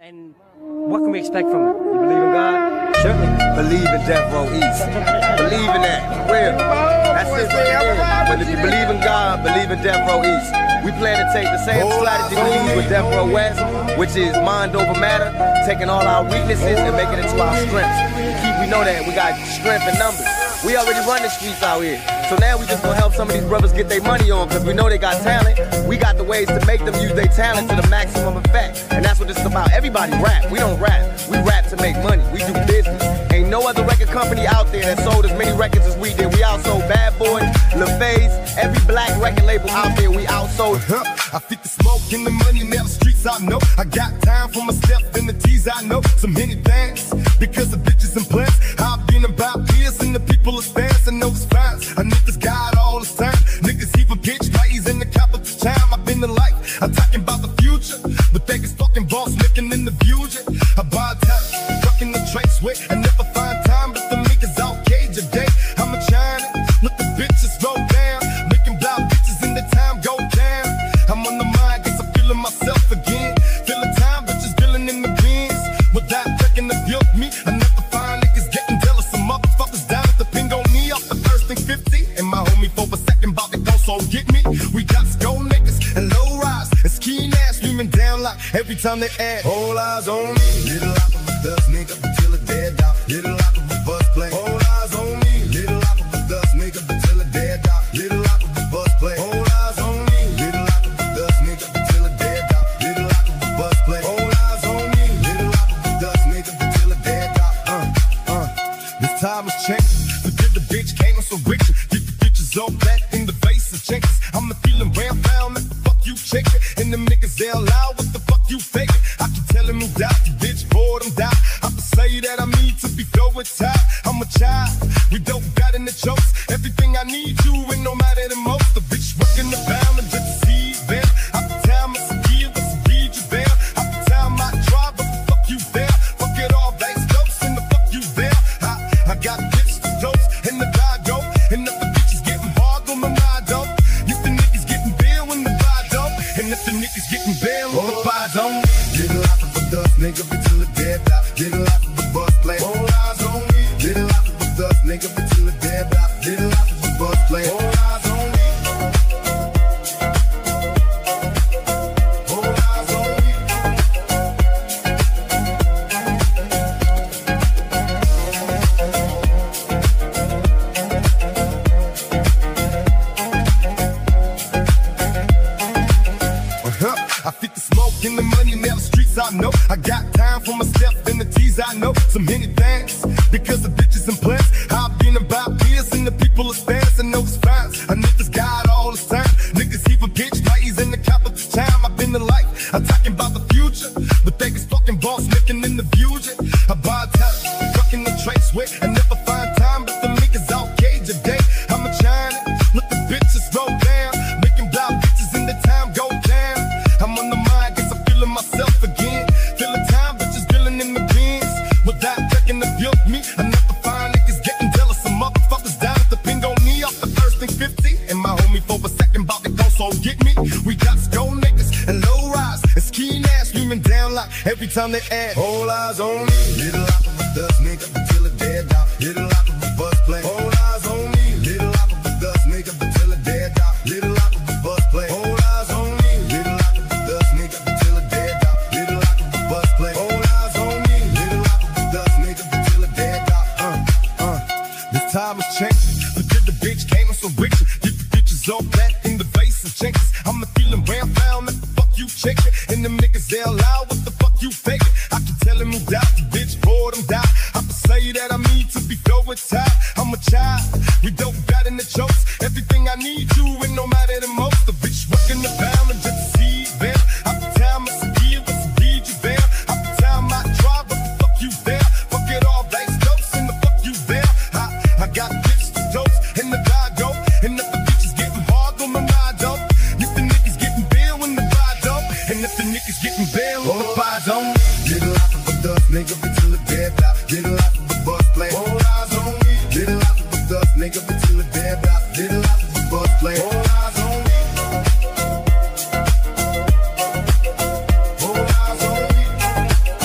And what can we expect from it? You believe in God? Certainly. Believe in Death Row East. Believe in that. For real. That's it. But if you believe in God, believe in Death Row East. We plan to take the same strategy we use with Death Row West, which is mind over matter, taking all our weaknesses and making it into our strengths. We know that we got strength in numbers. We already run the streets out here. So now we just gonna help some of these brothers get their money on, because we know they got talent. We got the ways to make them use their talent to the maximum effect. And that's what this is about. Everybody rap. We don't rap. We rap to make money. We do business. Ain't no other record company out there that sold as many records as we did. We outsold Bad Boy, LaFaze, every black record label out there, we outsold. I fit the smoke and the money, now the streets I know. I got time for my step and the T's I know. So many things, because of bitches and plans. I've been about years and the people are stance and those fines. I niggas got all the time. Niggas even pitch plays in the capital time. I've been the life, I'm talking about the future. But they get fucking boss looking in the future. I buy time, trucking the trace way. I never find time, but the niggas all cage a day. I'm a China, let the bitches roll down. Making blout bitches in the time go down. I'm on the mind, guess I'm feeling myself again. Feeling time, bitches feeling in the bins. Without checking the guilt me, I never find niggas getting jealous. Some motherfuckers down at the ping on me off the first thing 50. And my homie for a second about to go, so get me. We got skull niggas and low rise. It's keen ass screaming down like every time they add. All eyes on me. Little out of a dust nigga until it dead out. Little out of a bus play. All eyes on me. Little out of a dust nigga until it dead out. Little out of a bus play. All eyes on me. Little out of a dust nigga until it dead out. Little out of a bus play. All eyes on me. Little out of a dust nigga until it dead out. This time has changed. Forget the bitch came, I'm so rich. Get the bitches all back in the face of changes. I'm the feeling round found, what the fuck you checking? And them niggas they loud, what the fuck you faking? I can tell him who doubt, the bitch bored him down. I can say that I need to be flowing tight. I'm a child, we don't got in the jokes. Everything I need you, and no matter the most. The bitch working the bound and just see them. I can tell me some give us some read you there. I can tell my drive, but the fuck you there. Fuck it all, blaze dopes, and the fuck you there. I got bitch to dopes, and the guy go. And if the bitch is getting hard on my mind, dope. If the niggas getting bail when the vibe dope. And if the niggas getting bail when the vibe don't. Little out of a dust, nigga, until the dead out. Little out of a bus play. All eyes on me. Little out of a dust, nigga, until the dead out. Little out of a bus play. All eyes on me. All eyes on me. I fit the smoke and the money, now the streets I know. I got time for my step and the T's I know. So many things, because of bitches and plans. I've been about years and the people are stance and those fines. I niggas got all the time. Niggas even pitch plays in the capital time. I've been the life, I'm talking about the future. But they get fucking boss looking in the future. I buy time, trucking the trace way. I never find time, but the niggas all cage a day. I'm a China, let the bitches roll down. Making blout bitches in the time go down. I'm on the mind, guess I'm feeling myself again. Feeling time, bitches feeling in the bins. Without checking the guilt me, I never find niggas getting jealous. Some motherfuckers down at the ping on me off the first thing 50. And my homie for a second about to go, so get me. We got skull niggas and low rise. It's keen ass screaming down like every time they add. All eyes on me. Little out of a dust nigga until it dead out. Little out of a bus play. All eyes on me. Little out of a dust nigga until it dead out. Little out of a bus play. All eyes on me. Little out of a dust nigga until it dead out. Little out of a bus play. All eyes on me. Little out of a dust nigga until it dead out. This time has changed. Forget the bitch came, I'm so rich. Get the bitches all back in the face of changes. I'm the feeling round found, what the fuck you checking? And them niggas they loud, what the fuck you faking? I can tell him who doubt, the bitch bored him down. I can say that I need to be flowing tight. I'm a child, we don't got in the jokes. Everything I need you, and no matter the most. The bitch working the bound and just see them. I can tell me some give us some read you there. I can tell my drive, but the fuck you there. Fuck it all, blaze dopes, and the fuck you there. I got bitch to dopes, and the guy go. And if the bitch is getting hard on my mind, dope. If the niggas getting bail when the vibe dope. And if the niggas getting bail when the vibe don't. Little out of a dust, nigga, until the dead out. Little out of a bus play. All eyes on me. Little out of a dust, nigga, until the dead out. Little out of a bus play. All eyes on me. All eyes on me.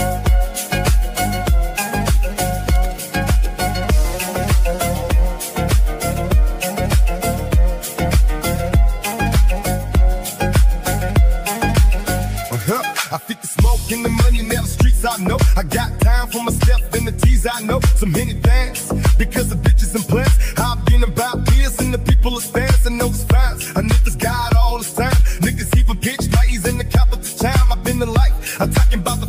I fit the smoke and the money, now the streets I know. I got time for my step and the T's I know. So many thanks, because the bitches and plans. I've been about this and the people are stands and those fines. A niggas got all this time. Niggas even pitch lights in the capital time. I've been the life. I'm talking about the